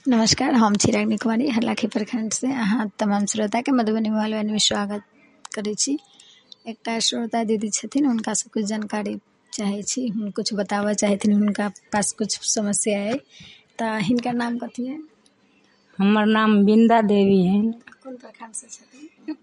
नमस्कार, हम छी रागिनी कुमारी हरलाखी प्रखंड से अहाँ तमाम श्रोता के मधुबनी मालवानी में स्वागत करै छी। एकटा श्रोता दीदी छथिन, हुनका से कुछ जानकारी चाहे छी, हम कुछ बतावा चाहथिन, हुनका पास कुछ समस्या है। त हिनका नाम कथी है? हमर नाम बिंदा देवी है। कौन प्रखंड से छथिन?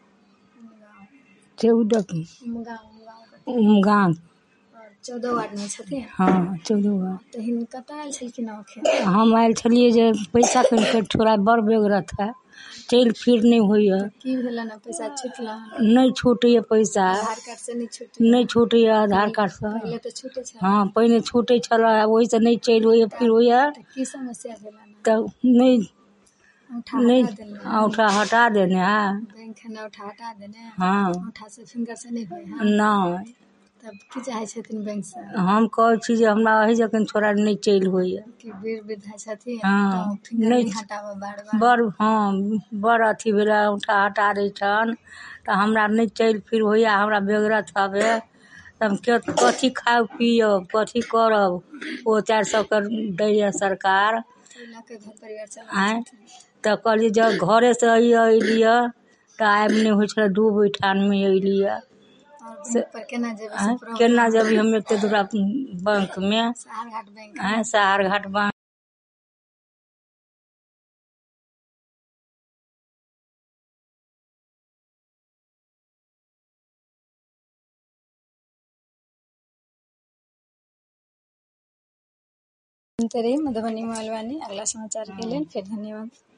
14 उमगांव 14 वार्ड में छथिन। हाँ 14 वार्ड। तो हिनका कतऽ आयल छलखिन ओखे? हम आयल छलिए जे पैसा कनि थोड़ा बड़ बेगरत है, चल फिर नहीं होइए। की भेलन? पैसा छुटला? नहीं छूटे पैसा, आधार कार्ड से नहीं छुटे? नहीं छूटे आधार कार्ड से। पहले तो छूटे छल। हाँ पहले छूटे छल, वही से नहीं चल होइए फिर होइए। की समस्या भेलन? तो नहीं औंठा हटा देने है। बैंक है ना, औंठा हटा देने? हाँ औंठा से फिंगर से नहीं होय है? नहीं। तब की चाहे छथिन बैंक से? हम कहै छी जे हमरा अही जखन छोड़ा नहीं चल होइए। कि वीर वृद्धा छथिन हाँ, तो फिंगर नहीं हटावा बार-बार? बड़ हाँ बड़ अथी भेल, औंठा हटा दै छन तो हमरा नहीं चल फिर होइए, हमरा बेगरत हवे। हम कथी खाओ पियब, कथी करब? वो 400 कर दैए सरकार। के घर परिवार चला तो कहलिए जब घरे से अलिए तो आब नहीं हो छल, 2 बैठान में अलिए। केना जब हम एते दूरा बैंक में सहार घाट बैंक रही मधुबनी मालवानी। अगला समाचार के लिए फिर धन्यवाद।